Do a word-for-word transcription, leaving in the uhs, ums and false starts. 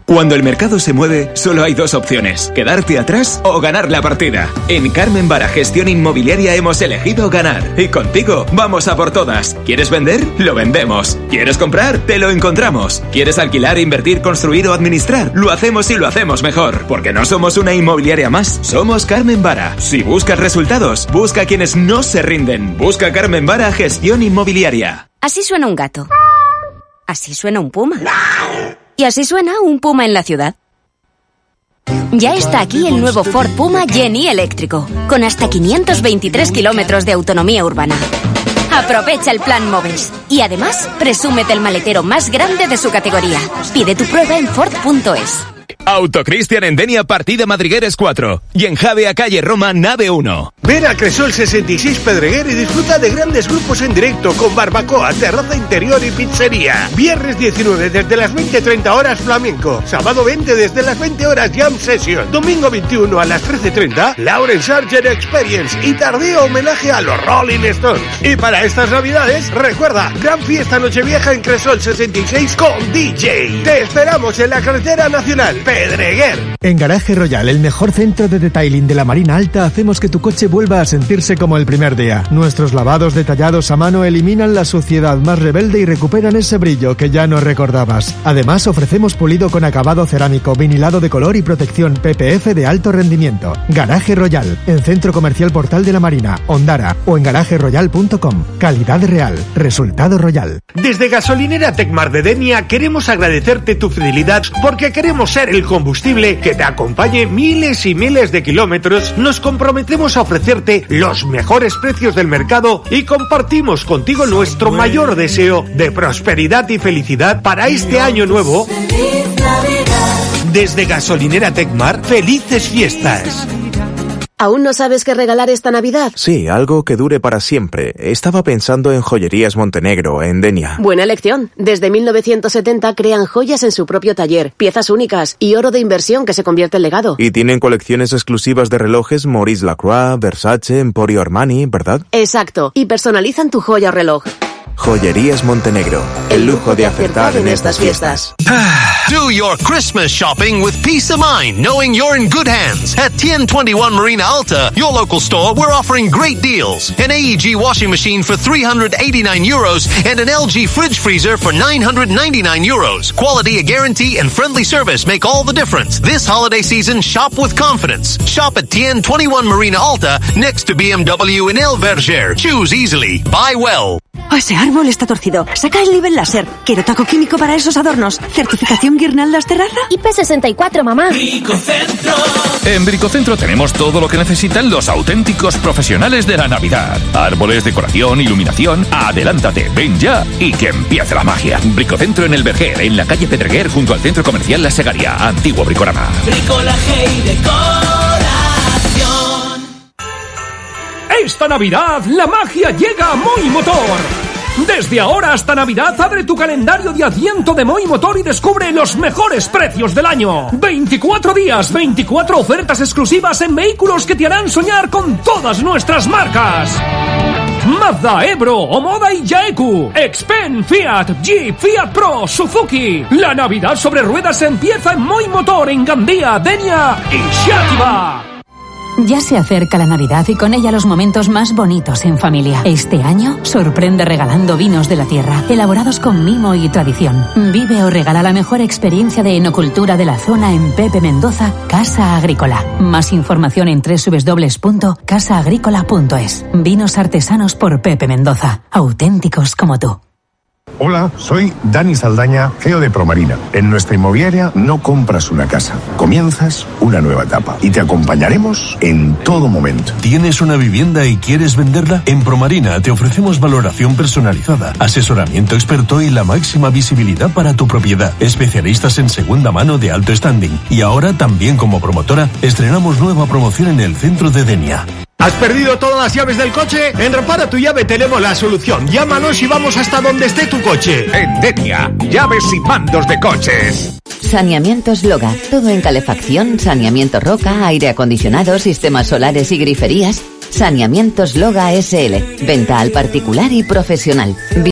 Cuando el mercado se mueve, solo hay dos opciones: quedarte atrás o ganar la partida. En Carmen Vara Gestión Inmobiliaria hemos elegido ganar. Y contigo, vamos a por todas. ¿Quieres vender? Lo vendemos. ¿Quieres comprar? Te lo encontramos. ¿Quieres alquilar, invertir, construir o administrar? Lo hacemos y lo hacemos mejor. Porque no somos una inmobiliaria más. Somos Carmen Vara. Si buscas resultados, busca a quienes no se rinden. Busca Carmen Vara Gestión Inmobiliaria. Así suena un gato. Así suena un puma. Y así suena un Puma en la ciudad. Ya está aquí el nuevo Ford Puma Genie eléctrico, con hasta quinientos veintitrés kilómetros de autonomía urbana. Aprovecha el plan Moves. Y además, presúmete el maletero más grande de su categoría. Pide tu prueba en Ford punto es. Autocristian en Denia, partida Madrigueres cuatro. Y en Javea, calle Roma, nave uno. Ven a Cresol sesenta y seis Pedreguer y disfruta de grandes grupos en directo con barbacoa, terraza interior y pizzería. Viernes diecinueve desde las veinte treinta horas flamenco. Sábado veinte desde las veinte horas jam session. Domingo veintiuno a las trece treinta Lauren Sargent Experience y tardío homenaje a los Rolling Stones. Y para estas navidades, recuerda, gran fiesta nochevieja en Cresol sesenta y seis con D J. Te esperamos en la carretera nacional Pedreguer. En Garaje Royal, el mejor centro de detailing de la Marina Alta, hacemos que tu coche vuelva a sentirse como el primer día. Nuestros lavados detallados a mano eliminan la suciedad más rebelde y recuperan ese brillo que ya no recordabas. Además, ofrecemos pulido con acabado cerámico, vinilado de color y protección P P F de alto rendimiento. Garaje Royal, en Centro Comercial Portal de la Marina, Ondara o en garaje royal punto com. Calidad real, resultado royal. Desde Gasolinera Tecmar de Denia queremos agradecerte tu fidelidad porque queremos ser el combustible que te acompañe miles y miles de kilómetros. Nos comprometemos a ofrecerte los mejores precios del mercado y compartimos contigo nuestro mayor deseo de prosperidad y felicidad para este año nuevo. Desde Gasolinera Tecmar, felices fiestas. ¿Aún no sabes qué regalar esta Navidad? Sí, algo que dure para siempre. Estaba pensando en Joyerías Montenegro, en Denia. Buena elección. Desde mil novecientos setenta crean joyas en su propio taller, piezas únicas y oro de inversión que se convierte en legado. Y tienen colecciones exclusivas de relojes Maurice Lacroix, Versace, Emporio Armani, ¿verdad? Exacto. Y personalizan tu joya o reloj. Joyerías Montenegro. El lujo de acertar en estas fiestas. Do your Christmas shopping with peace of mind, knowing you're in good hands. At ten twenty-one Marina Alta, your local store, we're offering great deals. An A E G washing machine for three hundred eighty-nine euros and an L G fridge freezer for nine hundred ninety-nine euros. Quality, a guarantee, and friendly service make all the difference. This holiday season, shop with confidence. Shop at ten twenty-one Marina Alta, next to B M W in El Verger. Choose easily. Buy well. Ese árbol está torcido. Saca el nivel láser. Quiero taco químico para esos adornos. ¿Certificación guirnaldas terraza? I P sesenta y cuatro, mamá. Bricocentro. En Bricocentro tenemos todo lo que necesitan los auténticos profesionales de la Navidad. Árboles, decoración, iluminación. Adelántate, ven ya y que empiece la magia. Bricocentro en El Verger, en la calle Pedreguer, junto al Centro Comercial La Segaría. Antiguo Bricorama. Bricolaje y decoración. Esta Navidad, la magia llega a Moi Motor. Desde ahora hasta Navidad, abre tu calendario de Adviento de Moi Motor y descubre los mejores precios del año. veinticuatro días, veinticuatro ofertas exclusivas en vehículos que te harán soñar con todas nuestras marcas. Mazda, Ebro, Omoda y Yaeku. Xpen, Fiat, Jeep, Fiat Pro, Suzuki. La Navidad sobre ruedas empieza en Moi Motor, en Gandía, Denia y Xàtiva. Ya se acerca la Navidad y con ella los momentos más bonitos en familia. Este año sorprende regalando vinos de la tierra, elaborados con mimo y tradición. Vive o regala la mejor experiencia de enocultura de la zona en Pepe Mendoza, Casa Agrícola. Más información en doble u doble u doble u punto casa agrícola punto es. Vinos artesanos por Pepe Mendoza, auténticos como tú. Hola, soy Dani Saldaña, C E O de Promarina. En nuestra inmobiliaria no compras una casa, comienzas una nueva etapa y te acompañaremos en todo momento. ¿Tienes una vivienda y quieres venderla? En Promarina te ofrecemos valoración personalizada, asesoramiento experto y la máxima visibilidad para tu propiedad. Especialistas en segunda mano de alto standing. Y ahora también como promotora estrenamos nueva promoción en el centro de Denia. ¿Has perdido todas las llaves del coche? En Repara tu Llave tenemos la solución. Llámanos y vamos hasta donde esté tu coche. En Denia, llaves y mandos de coches. Saneamientos Loga. Todo en calefacción, saneamiento roca, aire acondicionado, sistemas solares y griferías. Saneamientos Loga S L. Venta al particular y profesional.